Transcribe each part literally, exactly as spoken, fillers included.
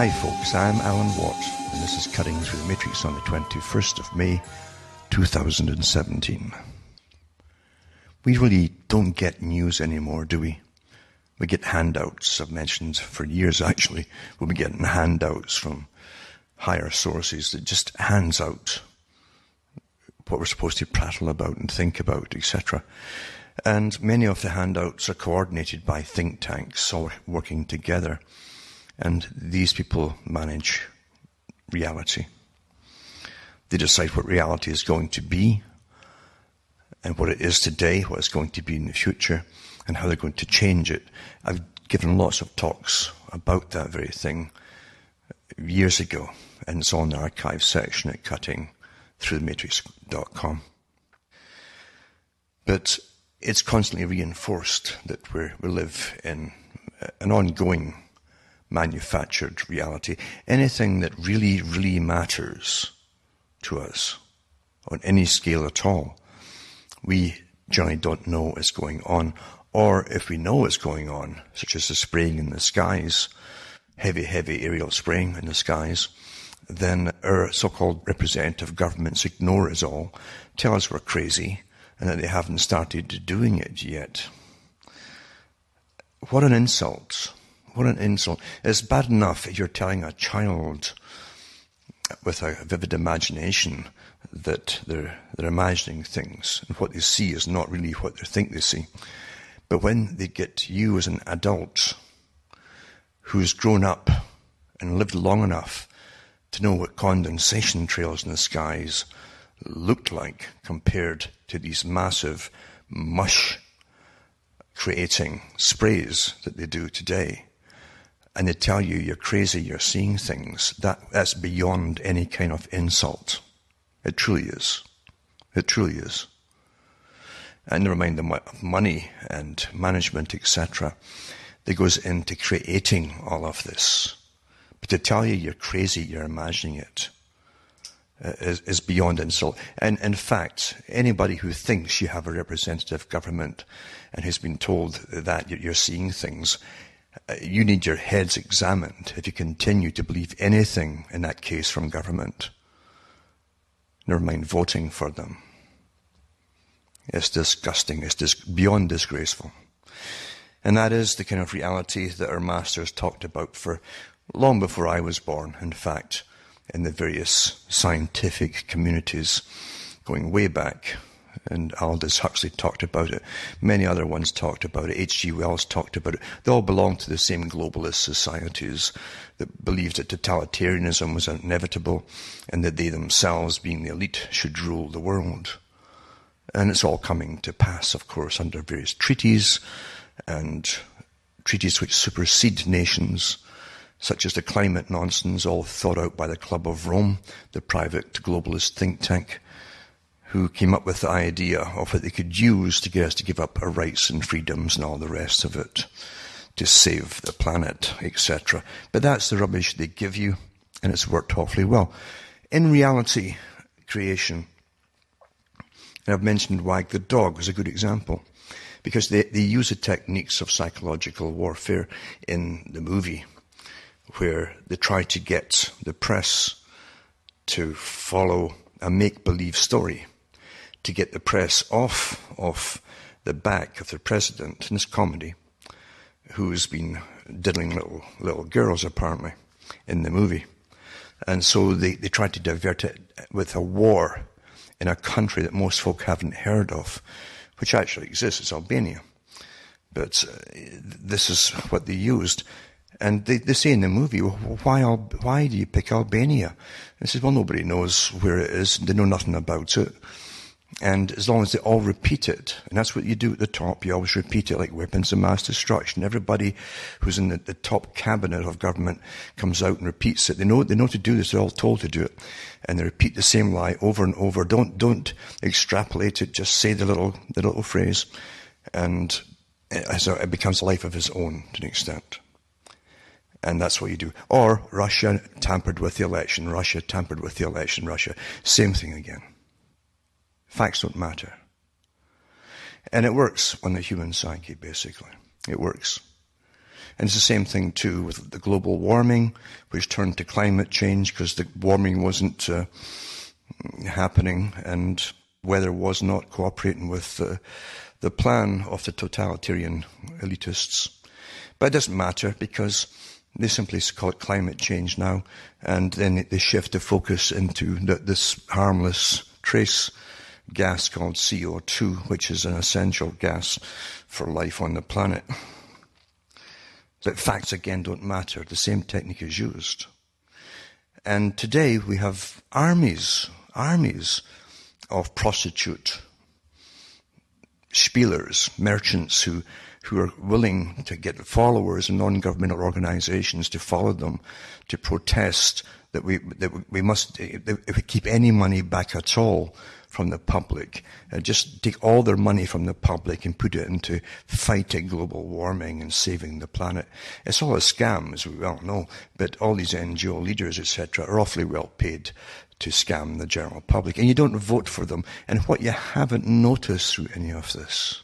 Hi folks, I'm Alan Watt, and this is Cutting Through the Matrix on the twenty-first of May, two thousand seventeen. We really don't get news anymore, do we? We get handouts. I've mentioned for years, actually, we'll be getting handouts from higher sources that just hands out what we're supposed to prattle about and think about, et cetera. And many of the handouts are coordinated by think tanks all working together. And these people manage reality. They decide what reality is going to be, and what it is today, what it's going to be in the future, and how they're going to change it. I've given lots of talks about that very thing years ago, and it's on the archive section at cutting through the matrix dot com. But it's constantly reinforced that we're, we live in an ongoing manufactured reality. Anything that really, really matters to us on any scale at all, we generally don't know is going on. Or if we know what's going on, such as the spraying in the skies, heavy, heavy aerial spraying in the skies, then our so-called representative governments ignore us all, tell us we're crazy, and that they haven't started doing it yet. What an insult. What an insult. It's bad enough if you're telling a child with a vivid imagination that they're, they're imagining things, and what they see is not really what they think they see. But when they get you as an adult who's grown up and lived long enough to know what condensation trails in the skies looked like compared to these massive mush creating sprays that they do today, and they tell you you're crazy, you're seeing things, that, that's beyond any kind of insult. It truly is. It truly is. And never mind the money and management, et cetera, that goes into creating all of this. But to tell you you're crazy, you're imagining it, uh, is, is beyond insult. And in fact, anybody who thinks you have a representative government and who's been told that you're seeing things, you need your heads examined if you continue to believe anything in that case from government. Never mind voting for them. It's disgusting. It's dis- beyond disgraceful. And that is the kind of reality that our masters talked about for long before I was born, in fact, in the various scientific communities going way back. And Aldous Huxley talked about it. Many other ones talked about it. H G Wells talked about it. They all belonged to the same globalist societies that believed that totalitarianism was inevitable and that they themselves, being the elite, should rule the world. And it's all coming to pass, of course, under various treaties and treaties which supersede nations, such as the climate nonsense, all thought out by the Club of Rome, the private globalist think tank, who came up with the idea of what they could use to get us to give up our rights and freedoms and all the rest of it, to save the planet, et cetera. But that's the rubbish they give you, and it's worked awfully well. In reality, creation, and I've mentioned Wag the Dog as a good example, because they, they use the techniques of psychological warfare in the movie, where they try to get the press to follow a make-believe story, to get the press off of the back of the president in this comedy, who's been diddling little little girls, apparently, in the movie. And so they, they tried to divert it with a war in a country that most folk haven't heard of, which actually exists. It's Albania. But uh, this is what they used. And they, they say in the movie, well, why, Al- why do you pick Albania? And I said, well, nobody knows where it is. They know nothing about it. And as long as they all repeat it, and that's what you do at the top, you always repeat it like weapons of mass destruction. Everybody who's in the, the top cabinet of government comes out and repeats it. They know they know to do this. They're all told to do it. And they repeat the same lie over and over. Don't don't extrapolate it. Just say the little the little phrase. And it, so it becomes a life of its own to an extent. And that's what you do. Or Russia tampered with the election. Russia tampered with the election. Russia. Same thing again. Facts don't matter. And it works on the human psyche, basically. It works. And it's the same thing too with the global warming, which turned to climate change because the warming wasn't uh, happening and weather was not cooperating with uh, the plan of the totalitarian elitists. But it doesn't matter because they simply call it climate change now, and then they shift the focus into this harmless trace gas called C O two, which is an essential gas for life on the planet. But facts, again, don't matter. The same technique is used. And today we have armies, armies of prostitute spielers, merchants who, who are willing to get followers and non-governmental organizations to follow them, to protest that we, that we must, if we keep any money back at all from the public, uh, just take all their money from the public and put it into fighting global warming and saving the planet. It's all a scam, as we well know, but all these N G O leaders, et cetera, are awfully well paid to scam the general public, and you don't vote for them. And what you haven't noticed through any of this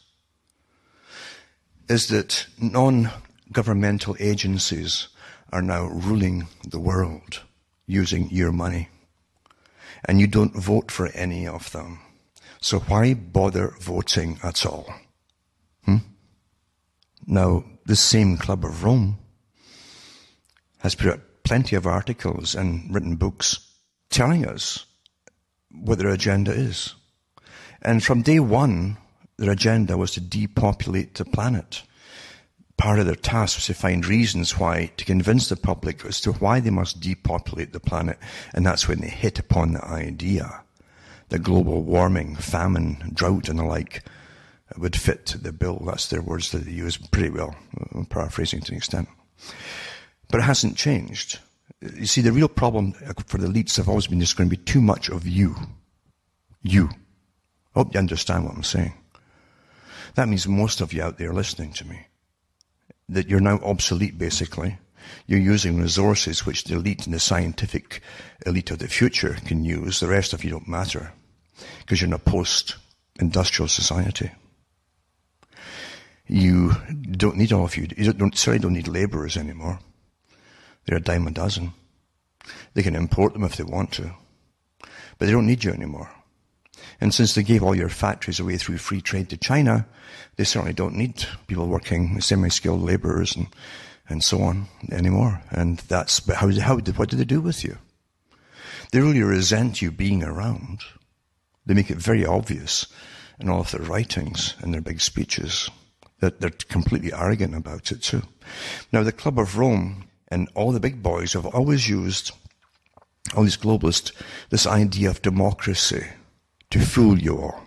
is that non-governmental agencies are now ruling the world using your money. And you don't vote for any of them. So why bother voting at all? Hmm? Now, this same Club of Rome has put out plenty of articles and written books telling us what their agenda is. And from day one, their agenda was to depopulate the planet. Part of their task was to find reasons why, to convince the public as to why they must depopulate the planet. And that's when they hit upon the idea that global warming, famine, drought and the like would fit the bill. That's their words that they use pretty well. I'm paraphrasing to an extent. But it hasn't changed. You see, the real problem for the elites have always been there's going to be too much of you. You. I hope you understand what I'm saying. That means most of you out there listening to me, that you're now obsolete, basically. You're using resources which the elite and the scientific elite of the future can use. The rest of you don't matter, because you're in a post-industrial society. You don't need all of you. You don't, sorry, don't need laborers anymore. They're a dime a dozen. They can import them if they want to, but they don't need you anymore. And since they gave all your factories away through free trade to China, they certainly don't need people working, semi-skilled laborers and, and so on anymore. And that's, but how, how did, what do they do with you? They really resent you being around. They make it very obvious in all of their writings and their big speeches that they're completely arrogant about it too. Now, the Club of Rome and all the big boys have always used, all these globalists, this idea of democracy to fool you all.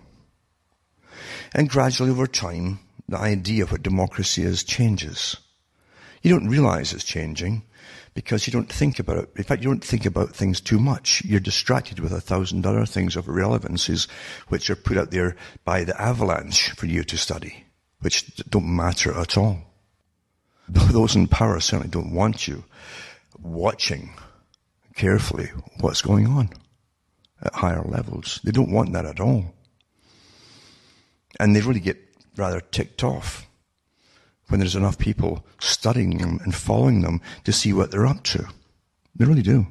And gradually over time, the idea of what democracy is changes. You don't realize it's changing because you don't think about it. In fact, you don't think about things too much. You're distracted with a thousand other things of irrelevances which are put out there by the avalanche for you to study, which don't matter at all. Those in power certainly don't want you watching carefully what's going on at higher levels. They don't want that at all. And they really get rather ticked off when there's enough people studying them and following them to see what they're up to. They really do.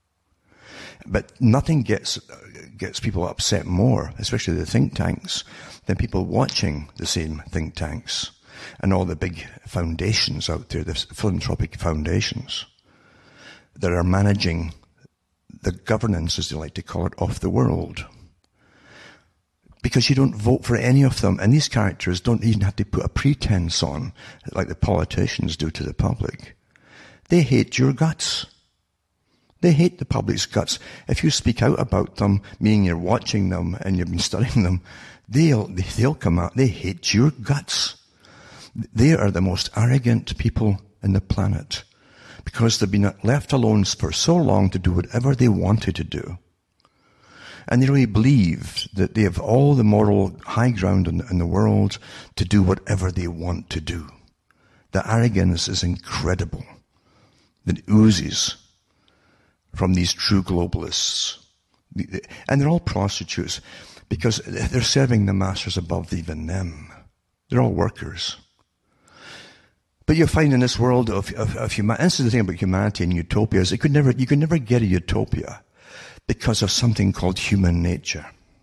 But nothing gets gets people upset more, especially the think tanks, than people watching the same think tanks and all the big foundations out there, the philanthropic foundations that are managing the governance, as they like to call it, of the world. Because you don't vote for any of them, and these characters don't even have to put a pretense on, like the politicians do to the public. They hate your guts. They hate the public's guts. If you speak out about them, meaning you're watching them and you've been studying them, they'll, they'll come out. They hate your guts. They are the most arrogant people in the planet because they've been left alone for so long to do whatever they wanted to do. And they really believe that they have all the moral high ground in, in the world to do whatever they want to do. The arrogance is incredible that oozes from these true globalists. And they're all prostitutes because they're serving the masters above even them. They're all workers. But you find in this world of, of, of humanity, this is the thing about humanity and utopias, it could never, you could never get a utopia because of something called human nature.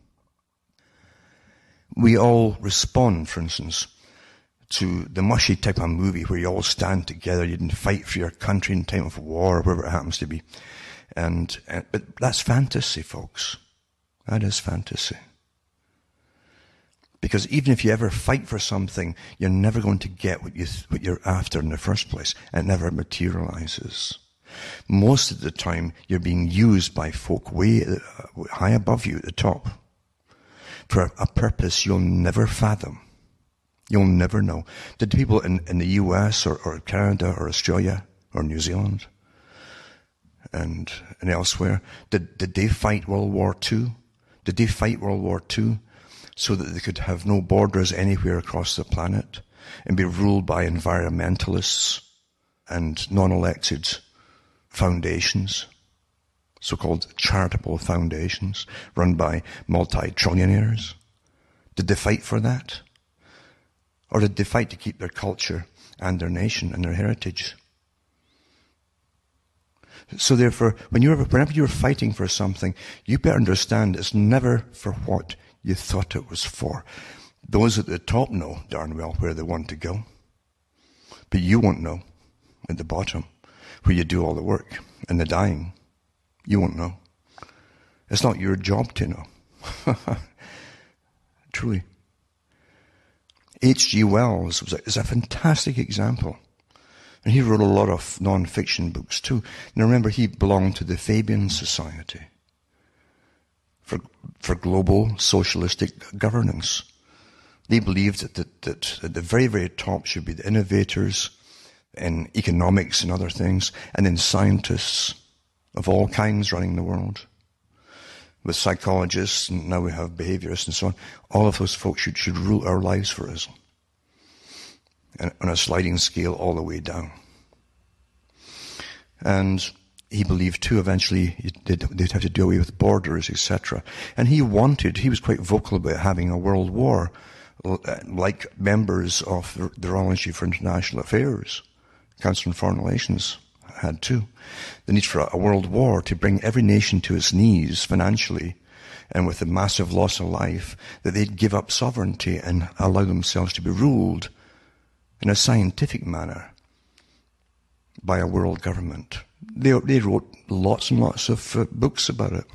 We all respond, for instance, to the mushy type of movie where you all stand together, you didn't fight for your country in time of war, or wherever it happens to be. And, and but that's fantasy, folks. That is fantasy. Because even if you ever fight for something, you're never going to get what, you, what you're after in the first place. It never materializes. Most of the time, you're being used by folk way uh, high above you at the top for a purpose you'll never fathom. You'll never know. Did people in, in the U S or, or Canada or Australia or New Zealand and, and elsewhere, did, did they fight World War Two? Did they fight World War Two so that they could have no borders anywhere across the planet and be ruled by environmentalists and non-elected foundations, so-called charitable foundations run by multi-trillionaires? Did they fight for that? Or did they fight to keep their culture and their nation and their heritage? So therefore, when you're, whenever you're fighting for something, you better understand it's never for what you thought it was for. Those at the top know darn well where they want to go. But you won't know at the bottom where you do all the work and the dying. You won't know. It's not your job to know. Truly. H G Wells was a, is a fantastic example. And he wrote a lot of non-fiction books too. And remember, he belonged to the Fabian Society for, for global socialistic governance. They believed that, that, that at the very, very top should be the innovators in economics and other things, and then scientists of all kinds running the world. With psychologists, and now we have behaviorists and so on. All of those folks should, should rule our lives for us. And on a sliding scale all the way down. And he believed too, eventually they'd, they'd have to do away with borders, et cetera. And he wanted, he was quite vocal about having a world war, like members of the Virology for International Affairs, Council on Foreign Relations, had too. The need for a world war to bring every nation to its knees financially and with the massive loss of life, that they'd give up sovereignty and allow themselves to be ruled in a scientific manner by a world government. They, they wrote lots and lots of uh, books about it.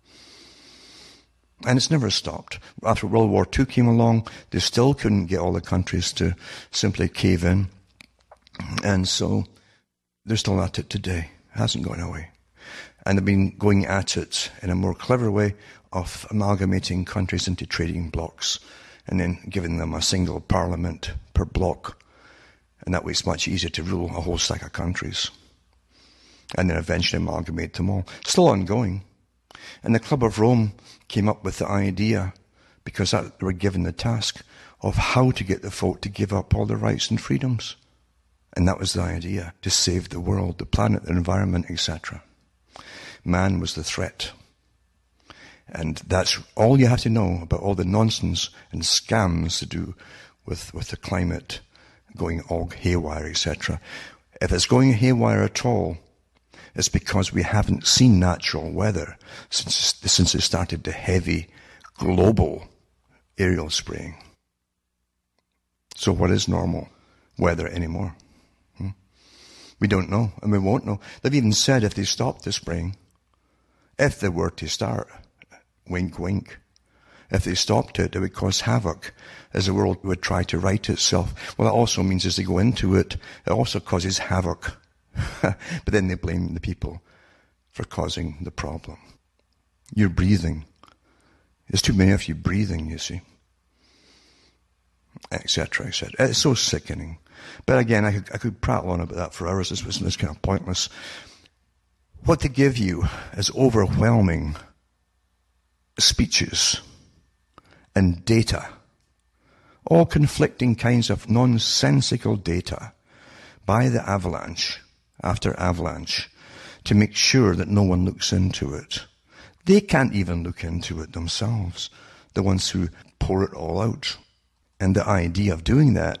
And it's never stopped. After World War Two came along, they still couldn't get all the countries to simply cave in. And so they're still at it today. It hasn't gone away. And they've been going at it in a more clever way of amalgamating countries into trading blocks and then giving them a single parliament per block. And that way it's much easier to rule a whole stack of countries. And then eventually amalgamate them all. Still ongoing. And the Club of Rome came up with the idea, because that, they were given the task of how to get the folk to give up all their rights and freedoms. And that was the idea, to save the world, the planet, the environment, et cetera. Man was the threat. And that's all you have to know about all the nonsense and scams to do with, with the climate going all haywire, et cetera. If it's going haywire at all, it's because we haven't seen natural weather since, since it started the heavy global aerial spraying. So what is normal weather anymore? Hmm? We don't know, and we won't know. They've even said if they stopped the spraying, if they were to start, wink, wink, if they stopped it, it would cause havoc as the world would try to right itself. Well, that also means as they go into it, it also causes havoc. But then they blame the people for causing the problem. You're breathing. There's too many of you breathing, you see. Etc, et cetera. It's so sickening. But again, I could, I could prattle on about that for hours. This was this kind of pointless. What they give you is overwhelming speeches and data. All conflicting kinds of nonsensical data by the avalanche after avalanche to make sure that no one looks into it. They can't even look into it themselves, the ones who pour it all out. And the idea of doing that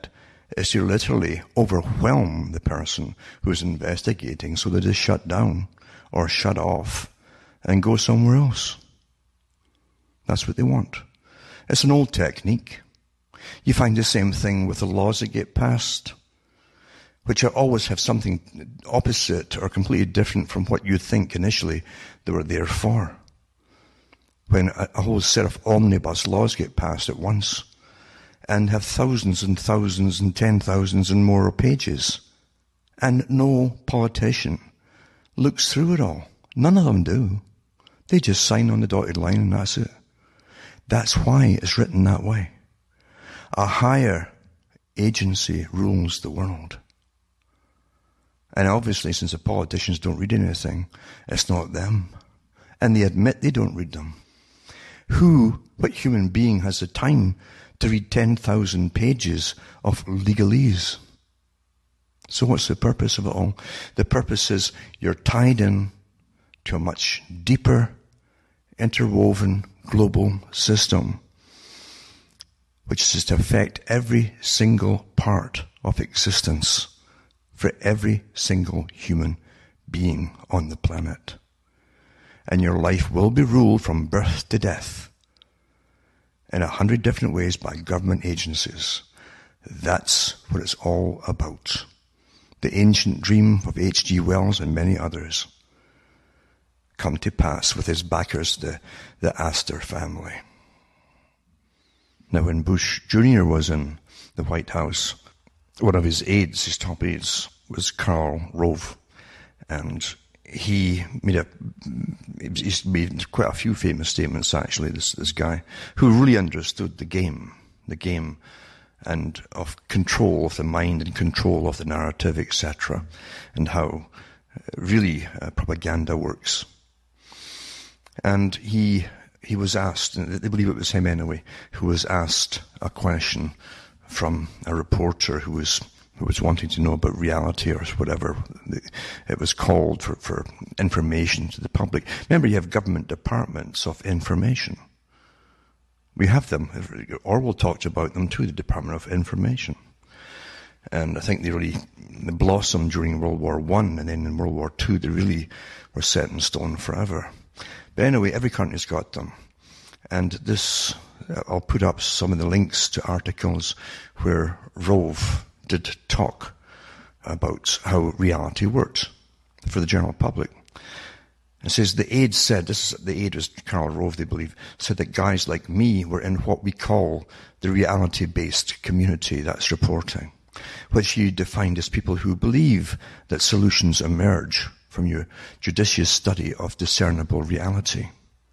is to literally overwhelm the person who's investigating so they just shut down or shut off and go somewhere else. That's what they want. It's an old technique. You find the same thing with the laws that get passed, which always have something opposite or completely different from what you think initially they were there for. When a, a whole set of omnibus laws get passed at once and have thousands and thousands and ten thousands and more pages, and no politician looks through it all. None of them do. They just sign on the dotted line and that's it. That's why it's written that way. A higher agency rules the world. And obviously, since the politicians don't read anything, it's not them. And they admit they don't read them. Who, what human being has the time to read ten thousand pages of legalese? So what's the purpose of it all? The purpose is you're tied in to a much deeper, interwoven global system, which is to affect every single part of existence for every single human being on the planet. And your life will be ruled from birth to death in a hundred different ways by government agencies. That's what it's all about. The ancient dream of H G Wells and many others come to pass with his backers, the, the Astor family. Now, when Bush Junior was in the White House, one of his aides, his top aides, was Karl Rove. And he made a, he's made quite a few famous statements, actually, this, this guy, who really understood the game, the game and of control of the mind and control of the narrative, et cetera, and how really uh, propaganda works. And he he was asked, and they believe it was him anyway, who was asked a question from a reporter who was who was wanting to know about reality or whatever it was called for, for information to the public. Remember, you have government departments of information. We have them. Orwell talked about them too, the Department of Information. And I think they really they blossomed during World War One, and then in World War Two they really were set in stone forever. But anyway, every country's got them. And this, I'll put up some of the links to articles where Rove did talk about how reality works for the general public. It says, the aide said, this is, the aide was Karl Rove, they believe, said that guys like me were in what we call the reality-based community, that's reporting, which you defined as people who believe that solutions emerge from your judicious study of discernible reality.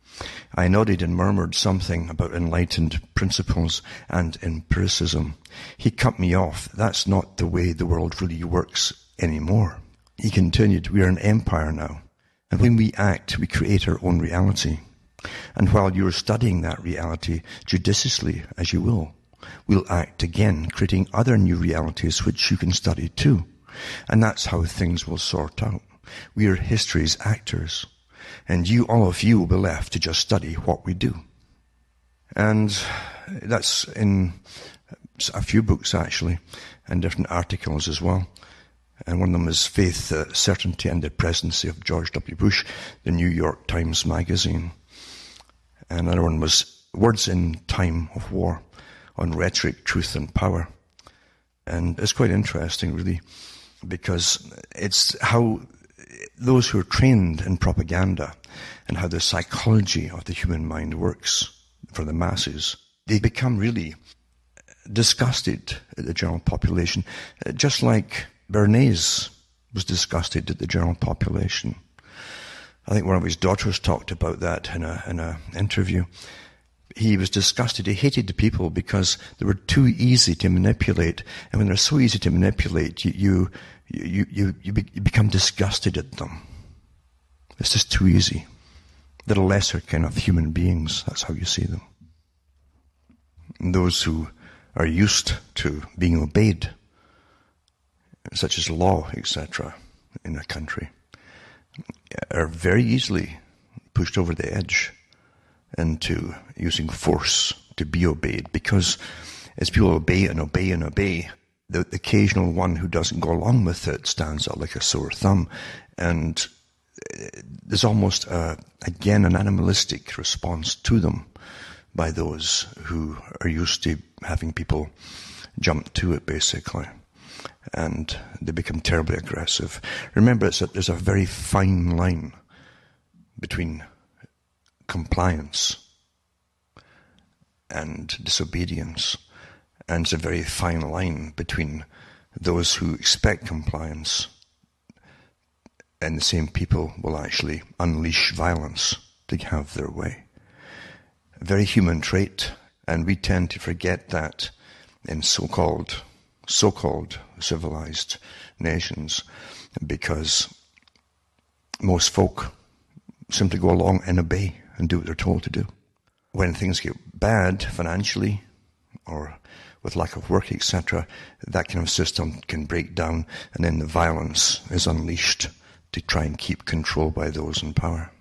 I nodded and murmured something about enlightened principles and empiricism. He cut me off. That's not the way the world really works anymore. He continued, we are an empire now. And when we act, we create our own reality. And while you're studying that reality judiciously, as you will, we'll act again, creating other new realities which you can study too. And that's how things will sort out. We are history's actors. And you, all of you, will be left to just study what we do. And that's in a few books, actually, and different articles as well. And one of them is Faith, uh, Certainty and the Presidency of George W. Bush, the New York Times Magazine. And another one was Words in Time of War, on Rhetoric, Truth and Power. And it's quite interesting, really, because it's how those who are trained in propaganda and how the psychology of the human mind works for the masses, they become really disgusted at the general population, just like Bernays was disgusted at the general population. I think one of his daughters talked about that in a in a interview. He was disgusted. He hated the people because they were too easy to manipulate. And when they're so easy to manipulate, you you you you, you, be, you become disgusted at them. It's just too easy. They're a lesser kind of human beings. That's how you see them. And those who are used to being obeyed, such as law, et cetera, in a country, are very easily pushed over the edge into using force to be obeyed, because as people obey and obey and obey, the, the occasional one who doesn't go along with it stands out like a sore thumb. And there's almost, a, again, an animalistic response to them by those who are used to having people jump to it, basically. And they become terribly aggressive. Remember, it's a, there's a very fine line between compliance and disobedience. And it's a very fine line between those who expect compliance and the same people will actually unleash violence to have their way. A very human trait, and we tend to forget that in so-called, so-called civilized nations, because most folk simply go along and obey and do what they're told to do. When things get bad financially or with lack of work, et cetera, that kind of system can break down, and then the violence is unleashed to try and keep control by those in power.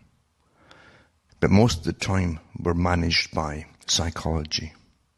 But most of the time, we're managed by psychology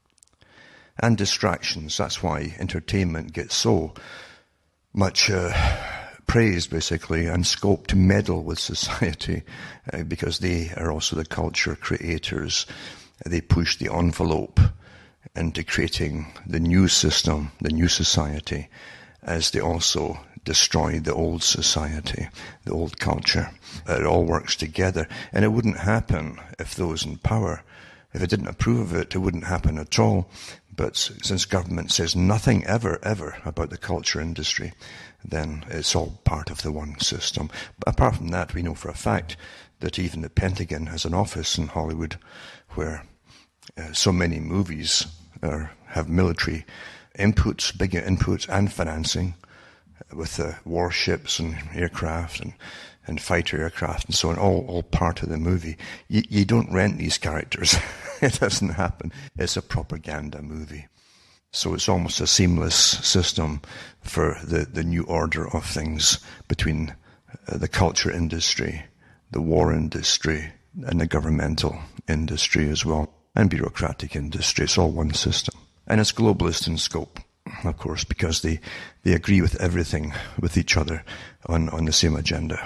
and distractions. That's why entertainment gets so much uh, praise, basically, and scope to meddle with society, uh, because they are also the culture creators. They push the envelope into creating the new system, the new society, as they also destroy the old society, the old culture. It all works together. And it wouldn't happen if those in power, if it didn't approve of it, it wouldn't happen at all. But since government says nothing ever, ever about the culture industry, then it's all part of the one system. But apart from that, we know for a fact that even the Pentagon has an office in Hollywood where uh, so many movies are, have military inputs, big inputs and financing, with the uh, warships and aircraft and, and fighter aircraft and so on, all, all part of the movie. You, you don't rent these characters. It doesn't happen. It's a propaganda movie. So it's almost a seamless system for the, the new order of things between uh, the culture industry, the war industry, and the governmental industry as well, and bureaucratic industry. It's all one system. And it's globalist in scope, of course, because they, they agree with everything with each other on, on the same agenda.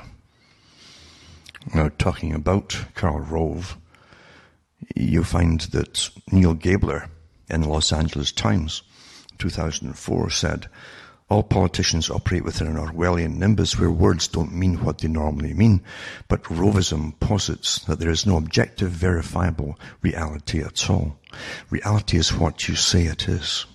Now, talking about Karl Rove, you find that Neil Gabler in the Los Angeles Times, two thousand four, said, "All politicians operate within an Orwellian nimbus where words don't mean what they normally mean, but Rovism posits that there is no objective, verifiable reality at all. Reality is what you say it is."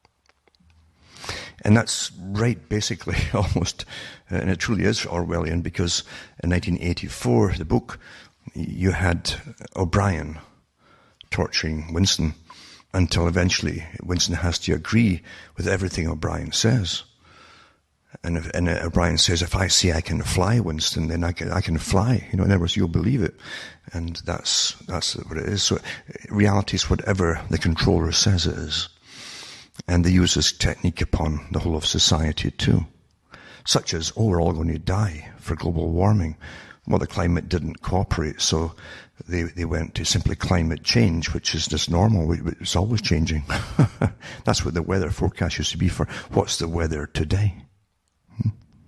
And that's right, basically, almost, and it truly is Orwellian, because in nineteen eighty-four, the book, you had O'Brien torturing Winston until eventually Winston has to agree with everything O'Brien says. And, if, and O'Brien says, if I say I can fly, Winston, then I can, I can fly. You know, in other words, you'll believe it. And that's, that's what it is. So reality is whatever the controller says it is. And they use this technique upon the whole of society too. Such as, oh, we're all going to die for global warming. Well, the climate didn't cooperate, so they, they went to simply climate change, which is just normal. It's always changing. That's what the weather forecast used to be for. What's the weather today? Hmm?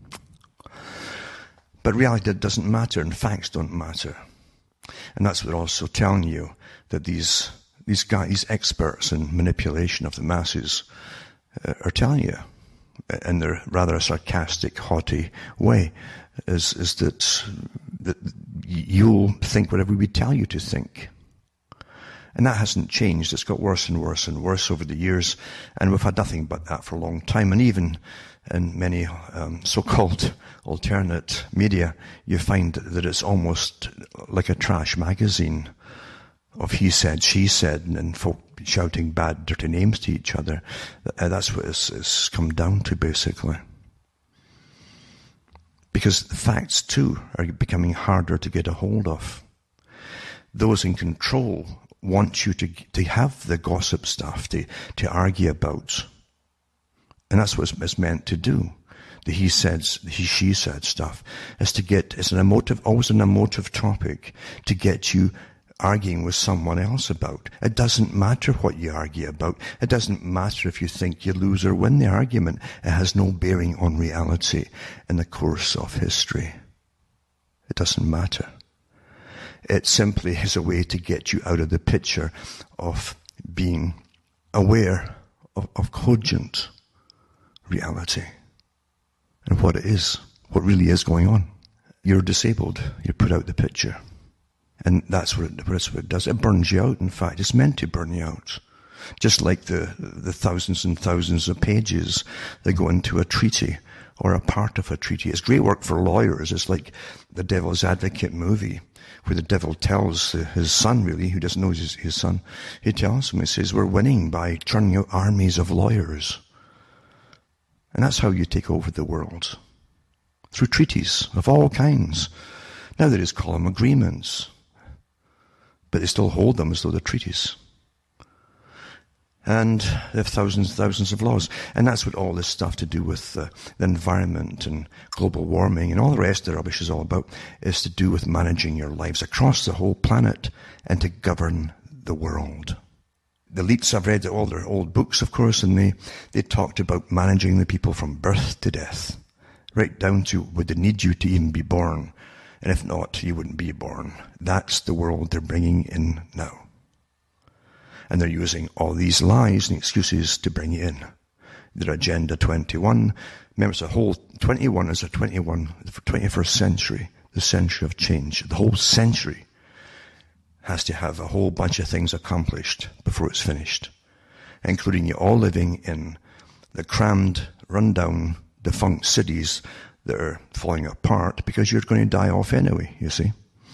But reality doesn't matter, and facts don't matter. And that's what they're also telling you, that these these guys, these experts in manipulation of the masses, uh, are telling you, in their rather sarcastic, haughty way, is is that that you'll think whatever we tell you to think. And that hasn't changed. It's got worse and worse and worse over the years, and we've had nothing but that for a long time. And even in many um, so-called alternate media, you find that it's almost like a trash magazine of he said, she said, and, and folk shouting bad, dirty names to each other. Uh, that's what it's, it's come down to, basically. Because the facts, too, are becoming harder to get a hold of. Those in control want you to to have the gossip stuff to, to argue about. And that's what it's meant to do. The he said, he, she said stuff is to get, it's an emotive, always an emotive topic to get you arguing with someone else about. It doesn't matter what you argue about. It doesn't matter if you think you lose or win the argument. It has no bearing on reality in the course of history. It doesn't matter. It simply is a way to get you out of the picture of being aware of, of cogent reality and what it is, what really is going on. You're disabled. You're put out the picture. And that's what, it, that's what it does. It burns you out, in fact. It's meant to burn you out. Just like the, the thousands and thousands of pages that go into a treaty or a part of a treaty. It's great work for lawyers. It's like the Devil's Advocate movie, where the devil tells his son, really, who doesn't know his, his son, he tells him, he says, we're winning by churning out armies of lawyers. And that's how you take over the world. Through treaties of all kinds. Now they just call them agreements. But they still hold them as though they're treaties. And they have thousands and thousands of laws. And that's what all this stuff to do with uh, the environment and global warming and all the rest of the rubbish is all about, is to do with managing your lives across the whole planet and to govern the world. The elites, I've read all their old books, of course, and they, they talked about managing the people from birth to death, right down to would they need you to even be born. And if not, you wouldn't be born. That's the world they're bringing in now. And they're using all these lies and excuses to bring you in. Their Agenda twenty-one. Remember, it's a whole, twenty-one is a twenty-one, the twenty-first century, the century of change. The whole century has to have a whole bunch of things accomplished before it's finished. Including you all living in the crammed, run-down, defunct cities that are falling apart because you're going to die off anyway, you see.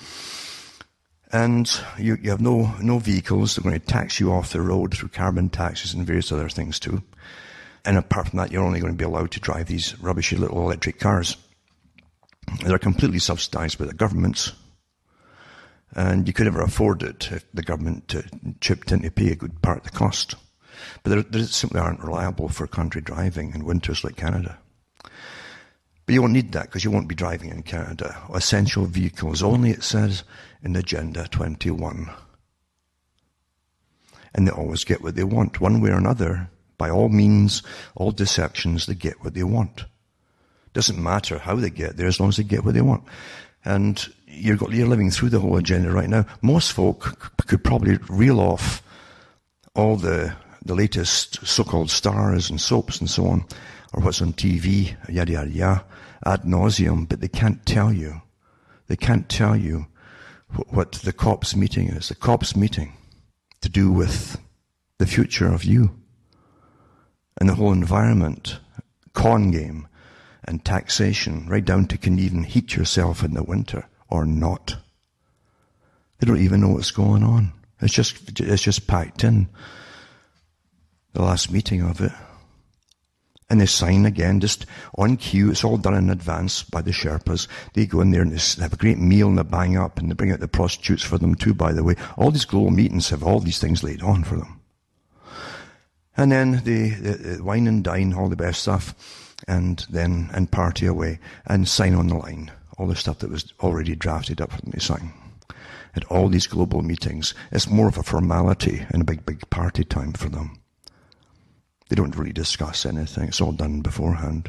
And you, you have no, no vehicles. They're going to tax you off the road through carbon taxes and various other things too. And apart from that, you're only going to be allowed to drive these rubbishy little electric cars. They're completely subsidized by the governments. And you could never afford it if the government uh, chipped in to pay a good part of the cost. But they simply aren't reliable for country driving in winters like Canada. But you won't need that because you won't be driving in Canada. Essential vehicles only, it says in Agenda twenty-one. And they always get what they want, one way or another. By all means, all deceptions, they get what they want. Doesn't matter how they get there as long as they get what they want. And you're, you're living through the whole agenda right now. Most folk could probably reel off all the, the latest so-called stars and soaps and so on, or what's on T V, yada, yada, yada, ad nauseum, but they can't tell you. They can't tell you what, what the COP's meeting is. The COP's meeting to do with the future of you and the whole environment, con game and taxation, right down to can you even heat yourself in the winter or not. They don't even know what's going on. It's just, it's just packed in. The last meeting of it. And they sign again, just on cue. It's all done in advance by the Sherpas. They go in there and they have a great meal and they bang up and they bring out the prostitutes for them too, by the way. All these global meetings have all these things laid on for them. And then they, they, they wine and dine, all the best stuff, and then and party away and sign on the line. All the stuff that was already drafted up for them to sign. At all these global meetings, it's more of a formality and a big, big party time for them. They don't really discuss anything. It's all done beforehand.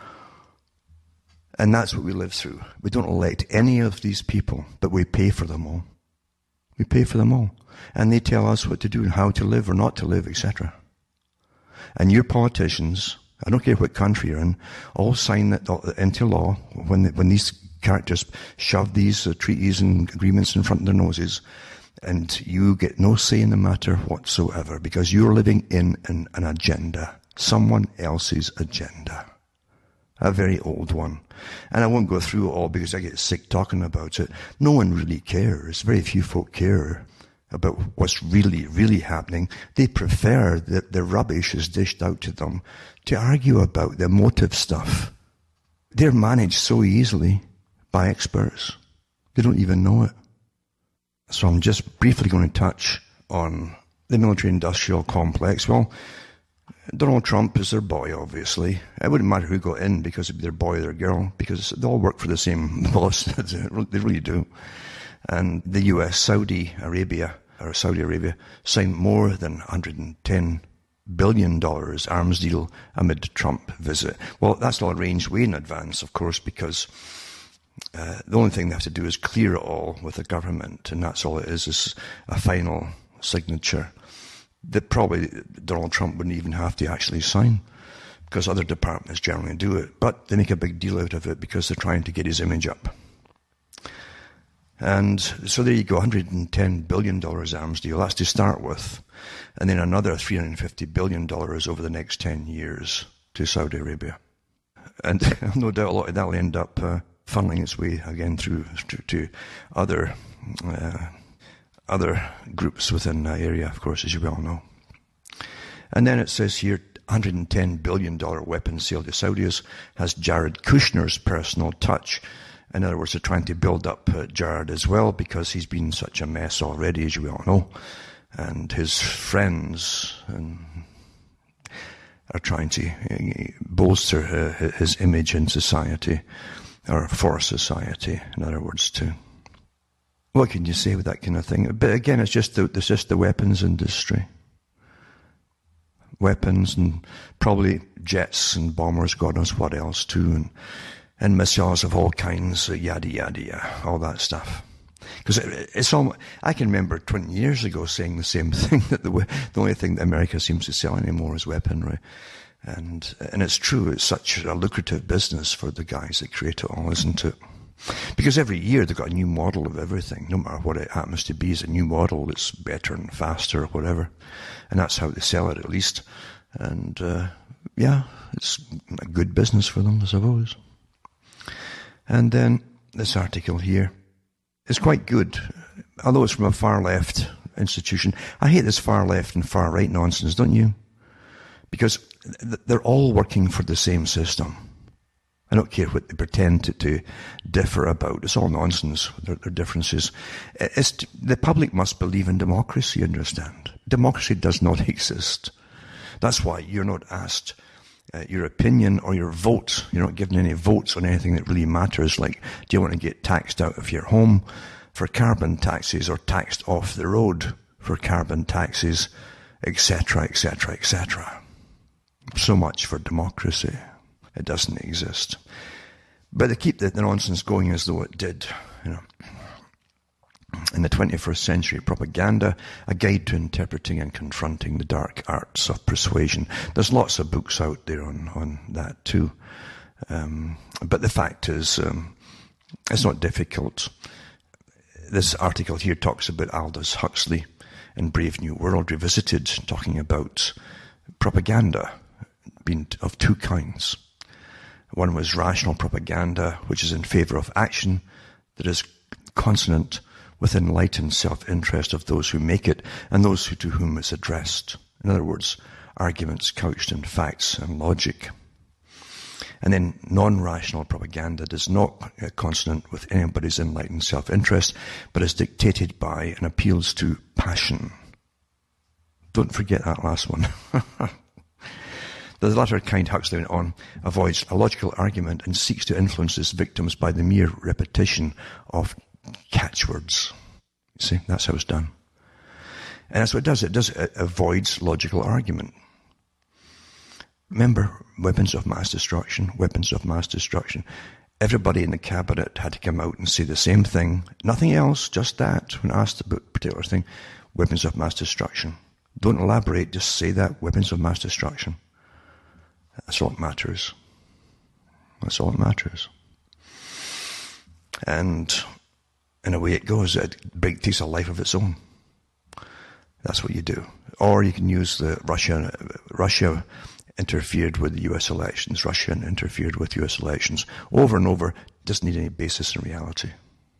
And that's what we live through. We don't elect any of these people, but we pay for them all. We pay for them all. And they tell us what to do and how to live or not to live, et cetera. And your politicians, I don't care what country you're in, all sign that into law when, when these characters shove these uh, treaties and agreements in front of their noses. And you get no say in the matter whatsoever because you're living in an, an agenda, someone else's agenda, a very old one. And I won't go through it all because I get sick talking about it. No one really cares. Very few folk care about what's really, really happening. They prefer that the rubbish is dished out to them to argue about the emotive stuff. They're managed so easily by experts. They don't even know it. So I'm just briefly going to touch on the military-industrial complex. Well, Donald Trump is their boy, obviously. It wouldn't matter who got in because it'd be their boy or their girl, because they all work for the same boss. They really do. And the U S, Saudi Arabia, or Saudi Arabia, signed more than one hundred ten billion dollars arms deal amid Trump visit. Well, that's all arranged way in advance, of course, because uh, the only thing they have to do is clear it all with the government, and that's all it is, is a final signature that probably Donald Trump wouldn't even have to actually sign, because other departments generally do it. But they make a big deal out of it because they're trying to get his image up. And so there you go, one hundred ten billion dollars arms deal. That's to start with. And then another three hundred fifty billion dollars over the next ten years to Saudi Arabia. And no doubt a lot of that will end up uh, funneling its way again through to, to other uh, other groups within that area, of course, as you well know. And then it says here, one hundred ten billion dollars weapons sale to Saudis has Jared Kushner's personal touch. In other words, they're trying to build up uh, Jared as well, because he's been such a mess already, as you all know. And his friends and are trying to uh, bolster uh, his image in society, or for society, in other words, too. What can you say with that kind of thing? But again, it's just the, it's just the weapons industry. Weapons and probably jets and bombers, God knows what else too, and and missiles of all kinds, yada, yada, yada, all that stuff. Because it, it's all, I can remember twenty years ago saying the same thing, that the, the only thing that America seems to sell anymore is weaponry. And, and it's true, it's such a lucrative business for the guys that create it all, isn't it? Because every year they've got a new model of everything, no matter what it happens to be, is a new model that's better and faster or whatever. And that's how they sell it, at least. And, uh, yeah, it's a good business for them, I suppose. And then this article here is quite good, although it's from a far left institution. I hate this far left and far right nonsense, don't you? Because they're all working for the same system. I don't care what they pretend to, to differ about. It's all nonsense, their, their differences. It's, the public must believe in democracy, understand? Democracy does not exist. That's why you're not asked Uh, your opinion or your vote. You're not given any votes on anything that really matters, like do you want to get taxed out of your home for carbon taxes, or taxed off the road for carbon taxes, etc, etc, et cetera. So much for democracy. It doesn't exist. But they keep the, the nonsense going as though it did, you know. In the twenty-first century, propaganda, a guide to interpreting and confronting the dark arts of persuasion. There's lots of books out there on, on that too. Um, but the fact is, um, it's not difficult. This article here talks about Aldous Huxley in Brave New World Revisited, talking about propaganda being of two kinds. One was rational propaganda, which is in favor of action that is consonant with enlightened self-interest of those who make it and those who, to whom it's addressed. In other words, arguments couched in facts and logic. And then non-rational propaganda is not uh, consonant with anybody's enlightened self-interest, but is dictated by and appeals to passion. Don't forget that last one. The latter kind, Huxley went on, avoids a logical argument and seeks to influence its victims by the mere repetition of catchwords. See, that's how it's done. And that's what it does. It does. It avoids logical argument. Remember, weapons of mass destruction, weapons of mass destruction. Everybody in the cabinet had to come out and say the same thing. Nothing else, just that. When asked about a particular thing, weapons of mass destruction. Don't elaborate, just say that, weapons of mass destruction. That's all that matters. That's all that matters. And in a way it goes, it takes a life of its own. That's what you do. Or you can use the Russia, Russia interfered with the U S elections. Russia interfered with U S elections over and over. Doesn't need any basis in reality.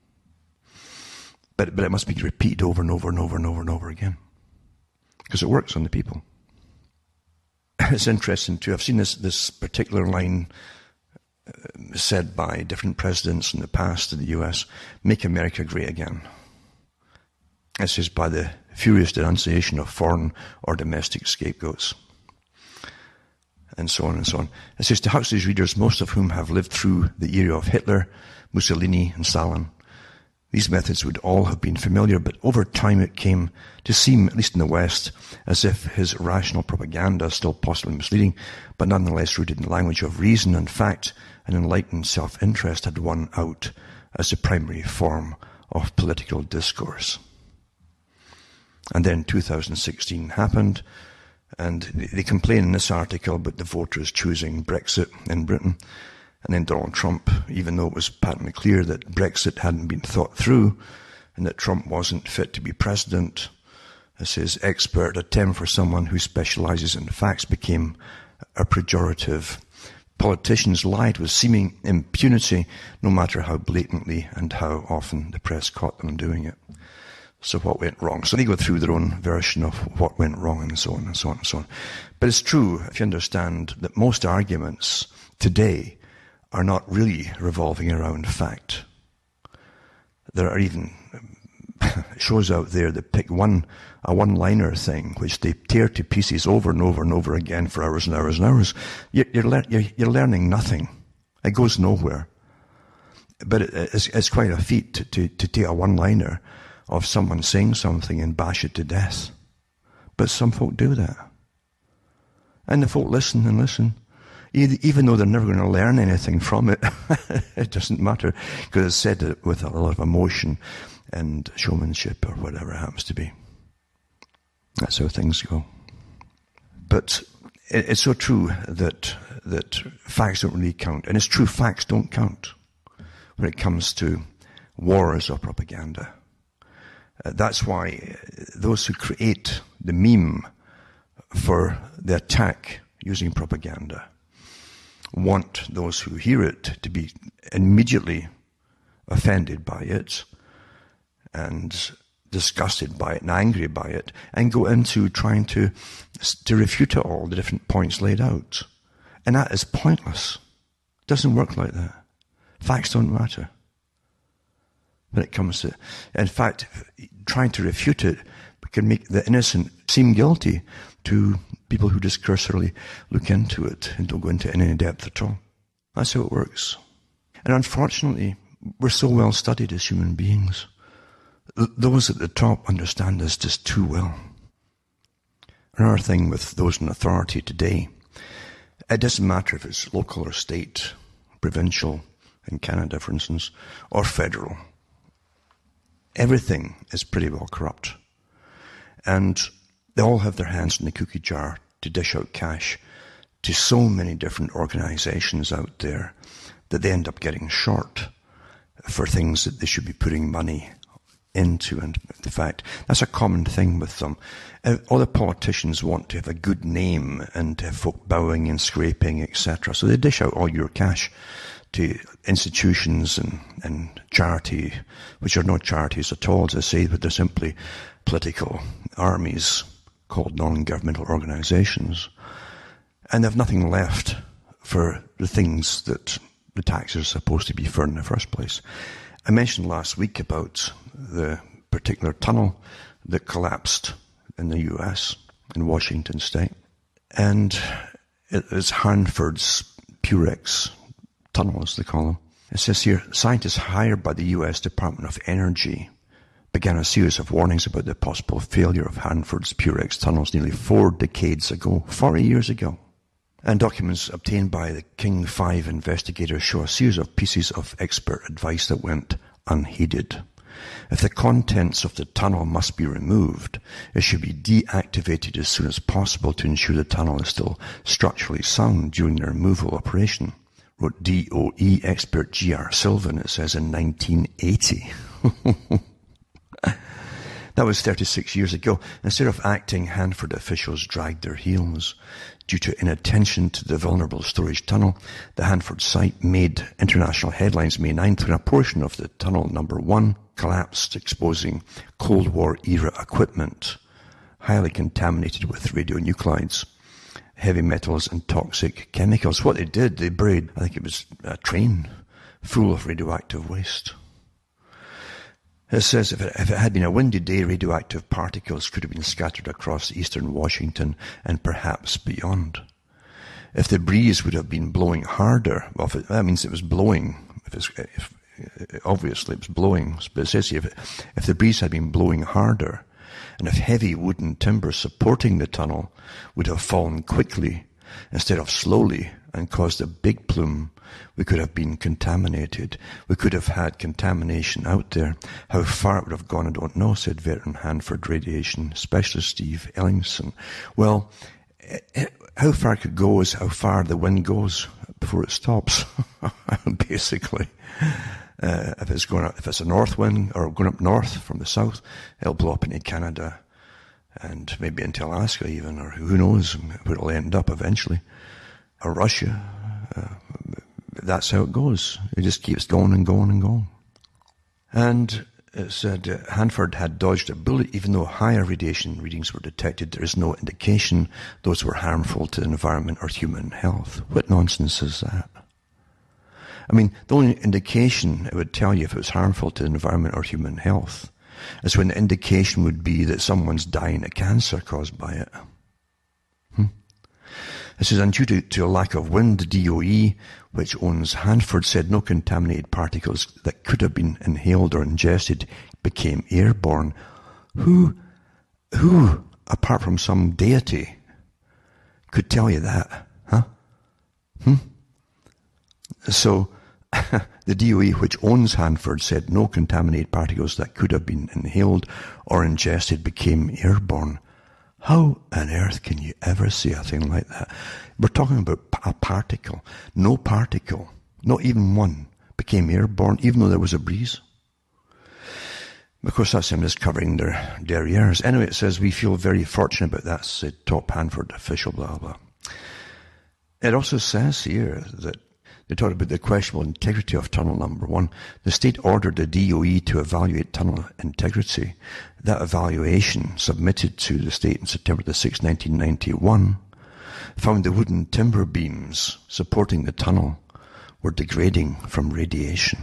But, but it must be repeated over and over and over and over and over again. Because it works on the people. It's interesting too. I've seen this, this particular line uh, said by different presidents in the past in the U S, make America great again. This is by the furious denunciation of foreign or domestic scapegoats. And so on and so on. It says to Huxley's readers, most of whom have lived through the era of Hitler, Mussolini and Stalin, These methods would all have been familiar, but over time it came to seem, at least in the West, as if his rational propaganda, still possibly misleading, but nonetheless rooted in the language of reason and fact and enlightened self-interest, had won out as the primary form of political discourse. And then two thousand sixteen happened, and they complain in this article about the voters choosing Brexit in Britain. And then Donald Trump, even though it was patently clear that Brexit hadn't been thought through and that Trump wasn't fit to be president, as his expert attempt for someone who specializes in facts became a pejorative. Politicians lied with seeming impunity, no matter how blatantly and how often the press caught them doing it. So what went wrong? So they go through their own version of what went wrong and so on and so on and so on. But it's true, if you understand, that most arguments today are not really revolving around fact. There are even shows out there that pick one, a one-liner thing, which they tear to pieces over and over and over again for hours and hours and hours. You're, you're, le- you're, you're learning nothing. It goes nowhere. But it, it's, it's quite a feat to, to, to take a one-liner of someone saying something and bash it to death. But some folk do that. And the folk listen and listen. Even though they're never going to learn anything from it, it doesn't matter, because it's said it with a lot of emotion and showmanship or whatever it happens to be. That's how things go. But it's so true that that facts don't really count. And it's true, facts don't count when it comes to wars or propaganda. Uh, that's why those who create the meme for the attack using propaganda want those who hear it to be immediately offended by it and disgusted by it and angry by it, and go into trying to to refute all the different points laid out. And that is pointless. It doesn't work like that. Facts don't matter when it comes to, in fact, trying to refute it can make the innocent seem guilty to people who just cursorily look into it and don't go into it in any depth at all. That's how it works. And unfortunately, we're so well studied as human beings. Those at the top understand this just too well. Another thing with those in authority today, it doesn't matter if it's local or state, provincial, in Canada, for instance, or federal. Everything is pretty well corrupt. And they all have their hands in the cookie jar to dish out cash to so many different organizations out there that they end up getting short for things that they should be putting money into. And in fact, that's a common thing with them. All the politicians want to have a good name and to have folk bowing and scraping, et cetera. So they dish out all your cash to institutions and, and charity, which are not charities at all, as I say, but they're simply political armies called non-governmental organizations. And they have nothing left for the things that the taxes are supposed to be for in the first place. I mentioned last week about the particular tunnel that collapsed in the U S, in Washington State. And it is Hanford's Purex tunnel, as they call them. It says here, scientists hired by the U S Department of Energy began a series of warnings about the possible failure of Hanford's Purex tunnels nearly four decades ago, forty years ago. And documents obtained by the King five investigators show a series of pieces of expert advice that went unheeded. If the contents of the tunnel must be removed, it should be deactivated as soon as possible to ensure the tunnel is still structurally sound during the removal operation, wrote D O E expert G R Sylvan, it says, in nineteen eighty. That was thirty-six years ago. Instead of acting, Hanford officials dragged their heels. Due to inattention to the vulnerable storage tunnel, the Hanford site made international headlines May ninth when a portion of the tunnel number one collapsed, exposing Cold War-era equipment, highly contaminated with radionuclides, heavy metals and toxic chemicals. What they did, they buried, I think it was a train full of radioactive waste. It says if it, if it had been a windy day, radioactive particles could have been scattered across eastern Washington and perhaps beyond. If the breeze would have been blowing harder, well, if it, that means it was blowing. If, it's, if obviously it was blowing, but it says here, if, if the breeze had been blowing harder, and if heavy wooden timber supporting the tunnel would have fallen quickly instead of slowly and caused a big plume, we could have been contaminated. We could have had contamination out there. How far it would have gone, I don't know, said veteran Hanford radiation specialist Steve Ellingson. Well, how far it could go is how far the wind goes before it stops, basically. Uh, if it's going up, if it's a north wind or going up north from the south, it'll blow up into Canada and maybe into Alaska even, or who knows where it'll end up eventually, or Russia. Uh, that's how it goes. It just keeps going and going and going. And it said uh, Hanford had dodged a bullet even though higher radiation readings were detected. There is no indication those were harmful to the environment or human health. What nonsense is that? I mean, the only indication it would tell you if it was harmful to the environment or human health is when the indication would be that someone's dying of cancer caused by it. Hmm? It says, and due to, to a lack of wind, the D O E, which owns Hanford, said no contaminated particles that could have been inhaled or ingested became airborne. Who, who, apart from some deity, could tell you that? Huh? Hmm? So, the D O E, which owns Hanford, said no contaminated particles that could have been inhaled or ingested became airborne. How on earth can you ever say a thing like that? We're talking about a particle. No particle, not even one, became airborne, even though there was a breeze. Of course, that's them just covering their derrieres. Anyway, it says, we feel very fortunate about that, said top Hanford official, blah, blah. It also says here that they talked about the questionable integrity of tunnel number one. The state ordered the D O E to evaluate tunnel integrity. That evaluation, submitted to the state in September the sixth, nineteen ninety-one, found the wooden timber beams supporting the tunnel were degrading from radiation.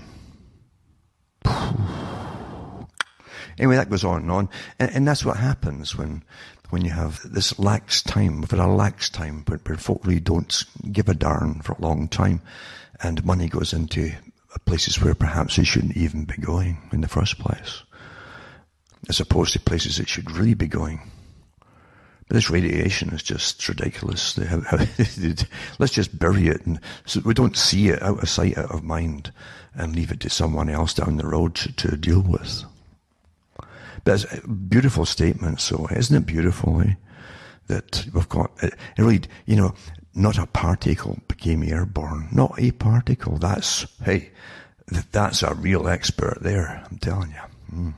Anyway, that goes on and on. And, and that's what happens when when you have this lax time. We've had a lax time where, where folk really don't give a darn for a long time, and money goes into places where perhaps it shouldn't even be going in the first place, as opposed to places it should really be going. But this radiation is just ridiculous. They have, let's just bury it, and so we don't see it, out of sight, out of mind, and leave it to someone else down the road to, to deal with. But it's a beautiful statement, so isn't it beautiful, eh? That we've got, it really, you know, not a particle became airborne. Not a particle. That's, hey, that's a real expert there, I'm telling you. Mm.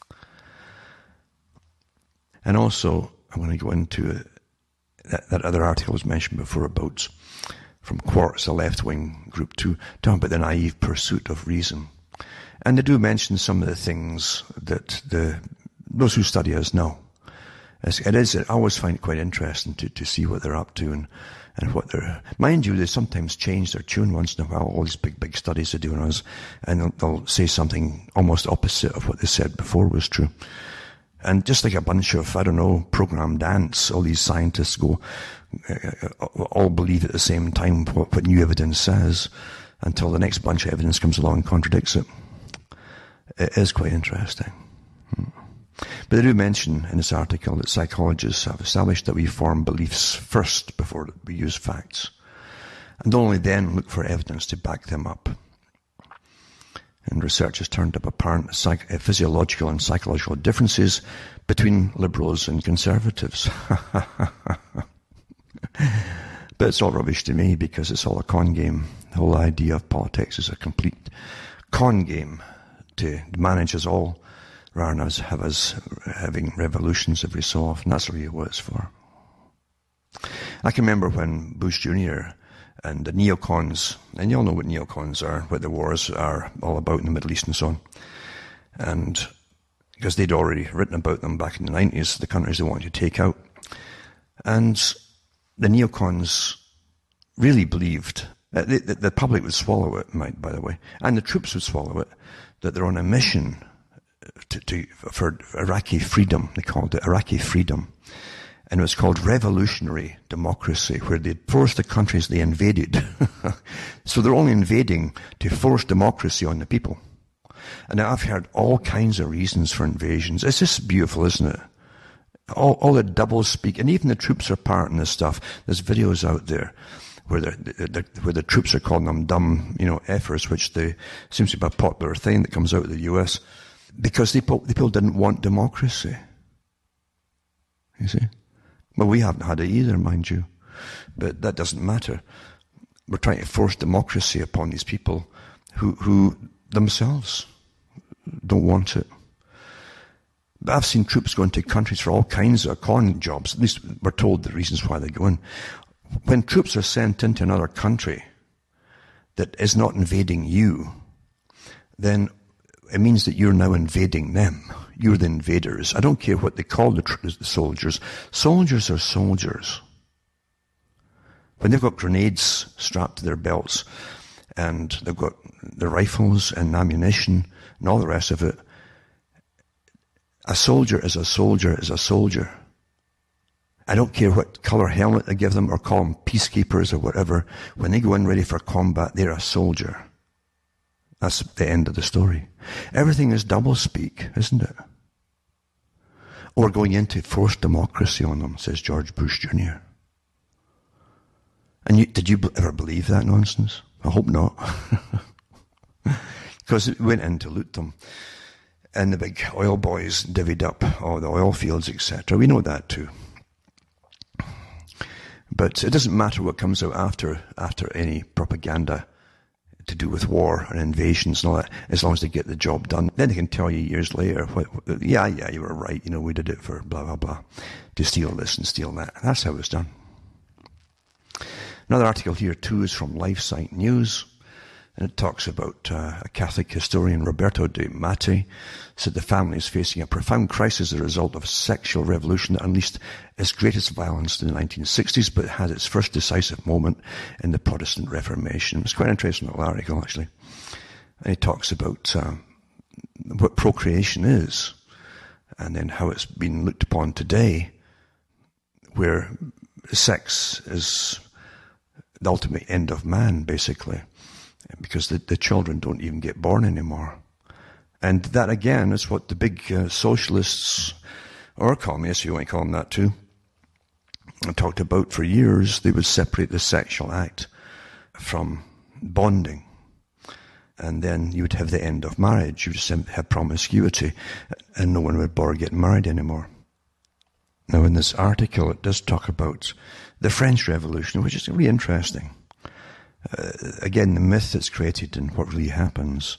And also, I'm going to go into that, that other article was mentioned before about, from Quartz, a left-wing group too, talking about the naive pursuit of reason. And they do mention some of the things that the those who study us know. It is, I always find it quite interesting to, to see what they're up to and, and what they're... Mind you, they sometimes change their tune once in a while, all these big, big studies they do on us, and they'll, they'll say something almost opposite of what they said before was true. And just like a bunch of, I don't know, programmed ants, all these scientists go, uh, all believe at the same time what, what new evidence says, until the next bunch of evidence comes along and contradicts it. It is quite interesting. But they do mention in this article that psychologists have established that we form beliefs first before we use facts, and only then look for evidence to back them up. And research has turned up apparent psych- physiological and psychological differences between liberals and conservatives. But it's all rubbish to me, because it's all a con game. The whole idea of politics is a complete con game to manage us all, rather than us have us having revolutions every so often. That's really what it's for. I can remember when Bush Junior and the neocons, and you all know what neocons are, what the wars are all about in the Middle East and so on, and because they'd already written about them back in the nineties, the countries they wanted to take out. And the neocons really believed, uh, the, the, the public would swallow it, might, by the way, and the troops would swallow it, that they're on a mission to, to, for Iraqi freedom. They called it Iraqi freedom. And it was called revolutionary democracy, where they forced the countries they invaded. So they're only invading to force democracy on the people. And I've heard all kinds of reasons for invasions. It's just beautiful, isn't it? All, all the double speak, and even the troops are part in this stuff. There's videos out there where the where the troops are calling them dumb, you know, effers, which they, seems to be a popular thing that comes out of the U S because the people, the people didn't want democracy. You see? Well, we haven't had it either, mind you. But that doesn't matter. We're trying to force democracy upon these people who, who themselves don't want it. But I've seen troops go into countries for all kinds of con jobs. At least we're told the reasons why they go in. When troops are sent into another country that is not invading you, then it means that you're now invading them. You're the invaders. I don't care what they call the, tr- the soldiers. Soldiers are soldiers. When they've got grenades strapped to their belts and they've got their rifles and ammunition and all the rest of it, a soldier is a soldier is a soldier. I don't care what colour helmet I give them or call them peacekeepers or whatever. When they go in ready for combat, they're a soldier. That's the end of the story. Everything is doublespeak, isn't it? Or going into forced democracy on them, says George Bush Junior And you, did you ever believe that nonsense? I hope not. Because it went in to loot them. And the big oil boys divvied up all the oil fields, et cetera. We know that too. But it doesn't matter what comes out after after any propaganda to do with war and invasions and all that, as long as they get the job done. Then they can tell you years later, what, yeah, yeah, you were right, you know, we did it for blah, blah, blah, to steal this and steal that. That's how it was done. Another article here too is from LifeSite News, and it talks about uh, a Catholic historian, Roberto De Mattei, said the family is facing a profound crisis as a result of a sexual revolution that unleashed its greatest violence in the nineteen sixties, but had its first decisive moment in the Protestant Reformation. It's quite an interesting little article, actually. And he talks about uh, what procreation is, and then how it's been looked upon today, where sex is the ultimate end of man, basically, because the, the children don't even get born anymore. And that, again, is what the big uh, socialists, or communists, you want to call them that too, talked about for years. They would separate the sexual act from bonding. And then you would have the end of marriage. You would just have promiscuity, and no one would bother getting married anymore. Now, in this article, it does talk about the French Revolution, which is really interesting. Uh, again, the myth that's created and what really happens.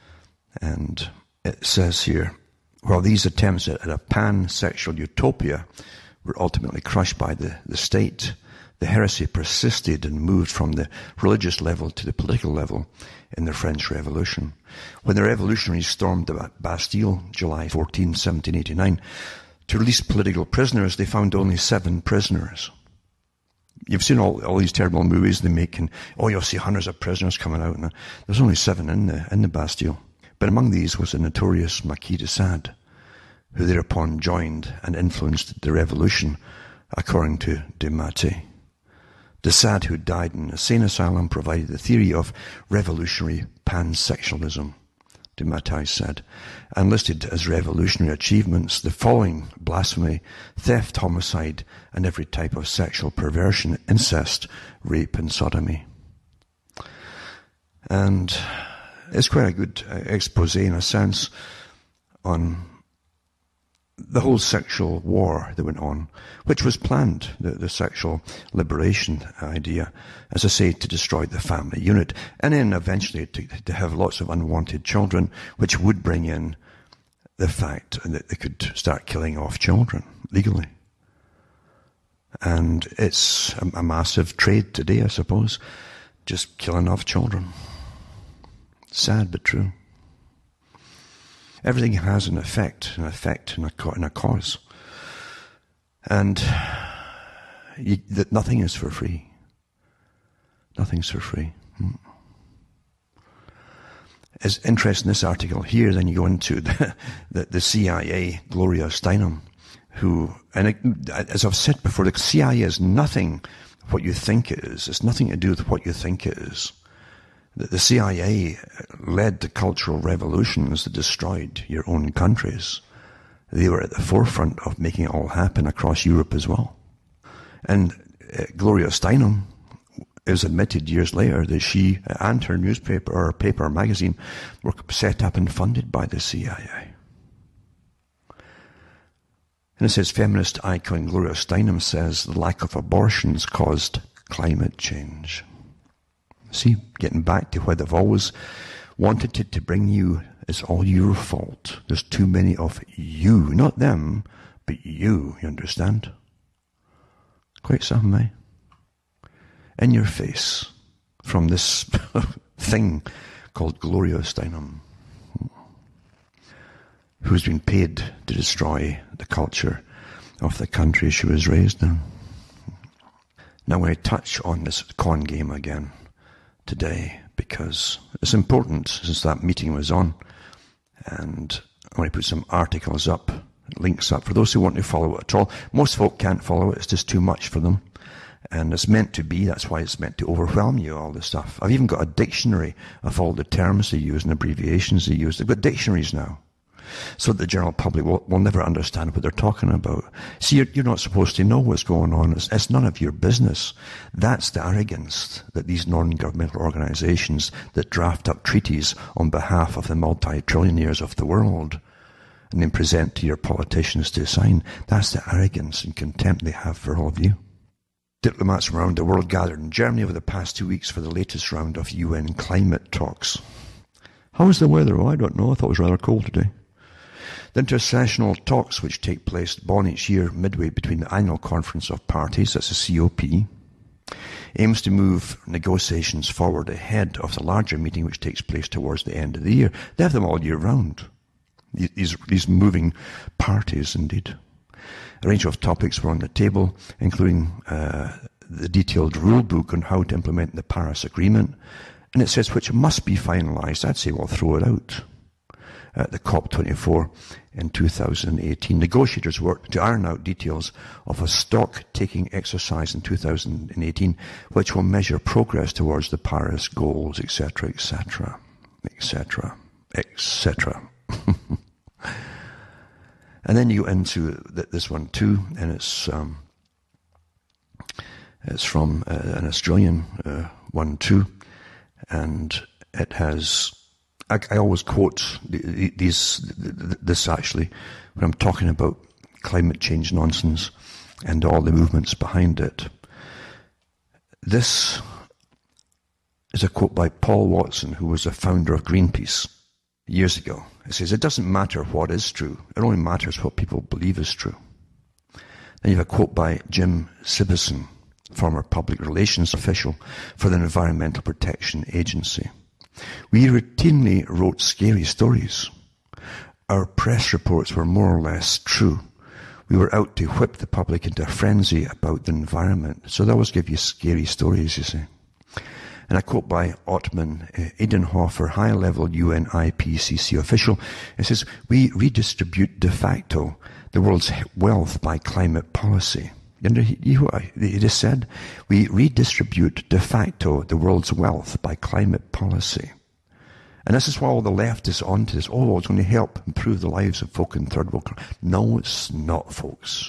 And it says here, while these attempts at a pansexual utopia were ultimately crushed by the, the state, the heresy persisted and moved from the religious level to the political level in the French Revolution. When the revolutionaries stormed the Bastille, July fourteenth, seventeen eighty-nine, to release political prisoners, they found only seven prisoners. You've seen all, all these terrible movies they make, and oh, you'll see hundreds of prisoners coming out, and there's only seven in the in the Bastille. But among these was the notorious Marquis de Sade, who thereupon joined and influenced the revolution, according to De Mattei. De Sade, who died in a sane asylum, provided the theory of revolutionary pansexualism, De Mattei said, and listed as revolutionary achievements the following: blasphemy, theft, homicide, and every type of sexual perversion, incest, rape, and sodomy. And it's quite a good expose, in a sense, on the whole sexual war that went on, which was planned, the, the sexual liberation idea, as I say, to destroy the family unit, and then eventually to, to have lots of unwanted children, which would bring in the fact that they could start killing off children legally. And it's a, a massive trade today, I suppose, just killing off children. Sad but true. Everything has an effect, an effect and a, and a cause. And you, that nothing is for free. Nothing's for free. Hmm. It's interesting, this article here, then you go into the, the, the C I A, Gloria Steinem, who, and it, as I've said before, the C I A is nothing what you think it is. It's nothing to do with what you think it is. The, the C I A led the cultural revolutions that destroyed your own countries. They were at the forefront of making it all happen across Europe as well. And uh, Gloria Steinem, it was admitted years later that she and her newspaper or paper or magazine were set up and funded by the C I A. And it says, feminist icon Gloria Steinem says the lack of abortions caused climate change. See, getting back to what they've always wanted to, to bring you, it's all your fault. There's too many of you, not them, but you, you understand? Quite something, eh? In your face, from this thing called Gloria Steinem, who's been paid to destroy the culture of the country she was raised in. Now I'm going to touch on this con game again today, because it's important since that meeting was on, and I'm going to put some articles up, links up, for those who want to follow it at all. Most folk can't follow it, it's just too much for them. And it's meant to be, that's why it's meant to overwhelm you, all this stuff. I've even got a dictionary of all the terms they use and abbreviations they use. They've got dictionaries now, so that the general public will, will never understand what they're talking about. See, you're, you're not supposed to know what's going on. It's, it's none of your business. That's the arrogance that these non-governmental organizations that draft up treaties on behalf of the multi-trillionaires of the world and then present to your politicians to sign. That's the arrogance and contempt they have for all of you. Diplomats from around the world gathered in Germany over the past two weeks for the latest round of U N climate talks. How was the weather? Oh, I don't know. I thought it was rather cold today. The intersessional talks, which take place at Bonn each year midway between the annual conference of parties, that's the C O P, aims to move negotiations forward ahead of the larger meeting which takes place towards the end of the year. They have them all year round, these, these moving parties indeed. A range of topics were on the table, including uh, the detailed rule book on how to implement the Paris Agreement, and it says which must be finalised. I'd say we'll throw it out. At the COP twenty-four in two thousand eighteen. Negotiators worked to iron out details of a stock-taking exercise in two thousand eighteen, which will measure progress towards the Paris goals, et cetera, et cetera, et cetera, et cetera. And then you go into this one too, and it's um, it's from uh, an Australian uh, one too, and it has. I, I always quote these, this actually, when I'm talking about climate change nonsense and all the movements behind it. This is a quote by Paul Watson, who was a founder of Greenpeace years ago. It says, it doesn't matter what is true, it only matters what people believe is true. Then you have a quote by Jim Sibison, former public relations official for the Environmental Protection Agency. We routinely wrote scary stories. Our press reports were more or less true. We were out to whip the public into a frenzy about the environment. So they always give you scary stories, you see. And a quote by Ottman Edenhofer, high-level U N I P C C official. It says, we redistribute de facto the world's wealth by climate policy. You know what he just said? We redistribute de facto the world's wealth by climate policy. And this is why all the left is onto this. Oh, it's going to help improve the lives of folk in third world countries. No, it's not, folks.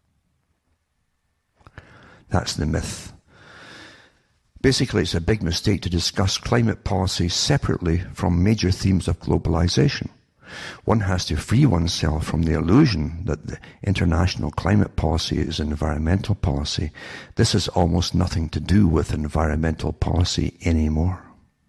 That's the myth. Basically, it's a big mistake to discuss climate policy separately from major themes of globalization. One has to free oneself from the illusion that the international climate policy is environmental policy. This has almost nothing to do with environmental policy anymore.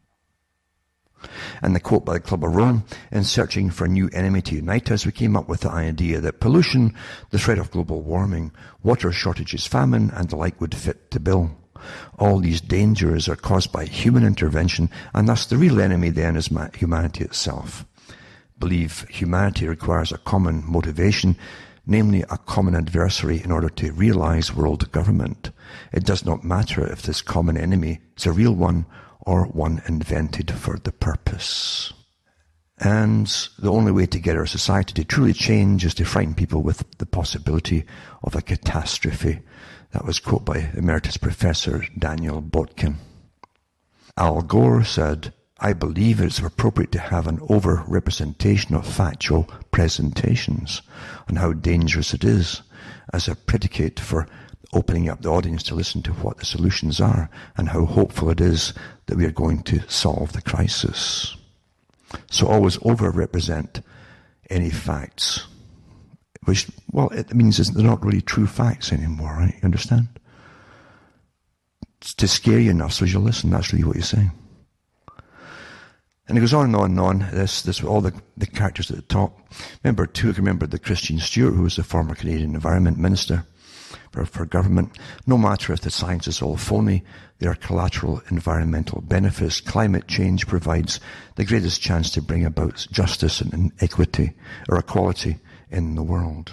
And the quote by the Club of Rome, in searching for a new enemy to unite us, we came up with the idea that pollution, the threat of global warming, water shortages, famine, and the like would fit the bill. All these dangers are caused by human intervention, and thus the real enemy then is humanity itself. Believe humanity requires a common motivation, namely a common adversary, in order to realize world government. It does not matter if this common enemy is a real one or one invented for the purpose. And the only way to get our society to truly change is to frighten people with the possibility of a catastrophe. That was quoted by Emeritus Professor Daniel Botkin. Al Gore said, I believe it's appropriate to have an over-representation of factual presentations on how dangerous it is as a predicate for opening up the audience to listen to what the solutions are and how hopeful it is that we are going to solve the crisis. So always over-represent any facts, which, well, it means they're not really true facts anymore, right? You understand? It's to scare you enough so you'll listen. That's really what you're saying. And it goes on and on and on, this, this, all the, the characters at the top. Remember, too, I remember the Christian Stewart, who was the former Canadian Environment Minister for, for government. No matter if the science is all phony, there are collateral environmental benefits. Climate change provides the greatest chance to bring about justice and equity, or equality in the world.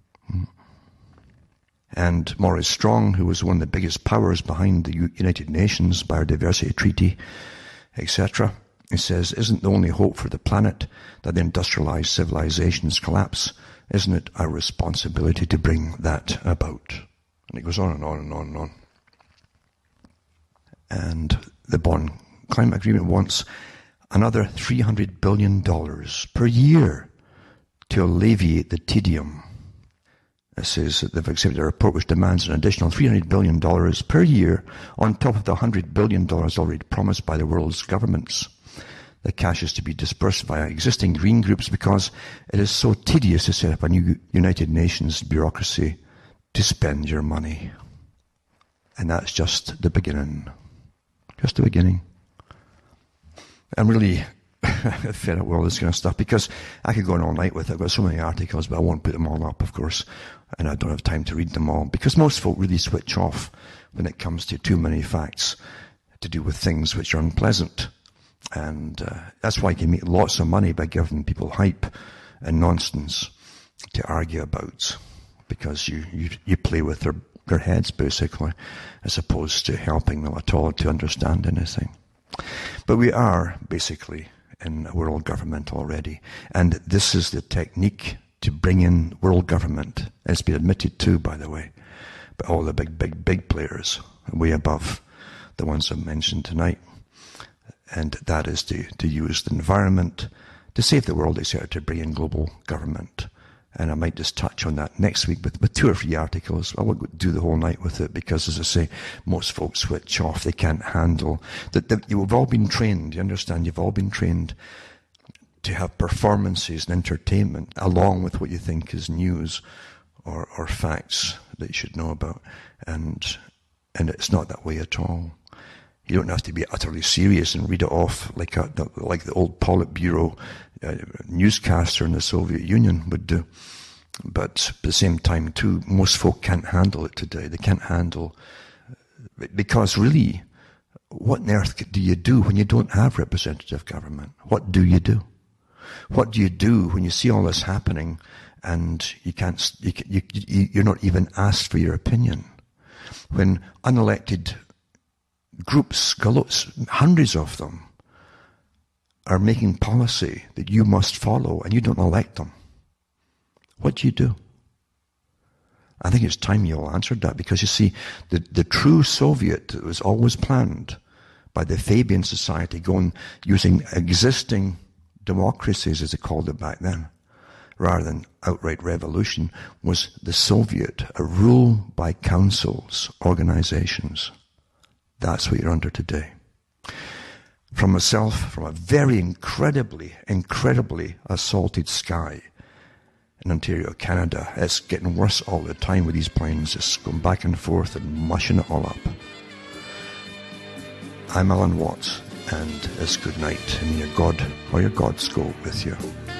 And Maurice Strong, who was one of the biggest powers behind the United Nations Biodiversity Treaty, et cetera, he says, isn't the only hope for the planet that the industrialized civilizations collapse? Isn't it our responsibility to bring that about? And it goes on and on and on and on. And the Bonn Climate Agreement wants another three hundred billion dollars per year to alleviate the tedium. It says that they've accepted a report which demands an additional three hundred billion dollars per year on top of the one hundred billion dollars already promised by the world's governments. The cash is to be dispersed via existing green groups because it is so tedious to set up a new United Nations bureaucracy to spend your money. And that's just the beginning. Just the beginning. I'm really fed up with all this kind of stuff because I could go on all night with it. I've got so many articles, but I won't put them all up, of course, and I don't have time to read them all because most folk really switch off when it comes to too many facts to do with things which are unpleasant. And uh, that's why you can make lots of money by giving people hype and nonsense to argue about, because you, you, you play with their, their heads, basically, as opposed to helping them at all to understand anything. But we are, basically, in world government already. And this is the technique to bring in world government. It's been admitted too, by the way, by all the big, big, big players, way above the ones I've mentioned tonight. And that is to, to use the environment to save the world, et cetera, to bring in global government. And I might just touch on that next week with, with two or three articles. I won't do the whole night with it because, as I say, most folks switch off. They can't handle that. The, you've all been trained. You understand? You've all been trained to have performances and entertainment along with what you think is news or, or facts that you should know about. And, and it's not that way at all. You don't have to be utterly serious and read it off like a, like the old Politburo uh, newscaster in the Soviet Union would do. But at the same time, too, most folk can't handle it today. They can't handle, because really, what on earth do you do when you don't have representative government? What do you do? What do you do when you see all this happening and you can't, you, you, you, you're not even asked for your opinion? When unelected groups, hundreds of them, are making policy that you must follow and you don't elect them. What do you do? I think it's time you all answered that, because you see, the, the true Soviet that was always planned by the Fabian Society, going using existing democracies, as they called it back then, rather than outright revolution, was the Soviet, a rule by councils, organizations. That's what you're under today. From myself, from a very incredibly, incredibly assaulted sky in Ontario, Canada, it's getting worse all the time with these planes just going back and forth and mushing it all up. I'm Alan Watts, and it's good night, and may your God or your gods go with you.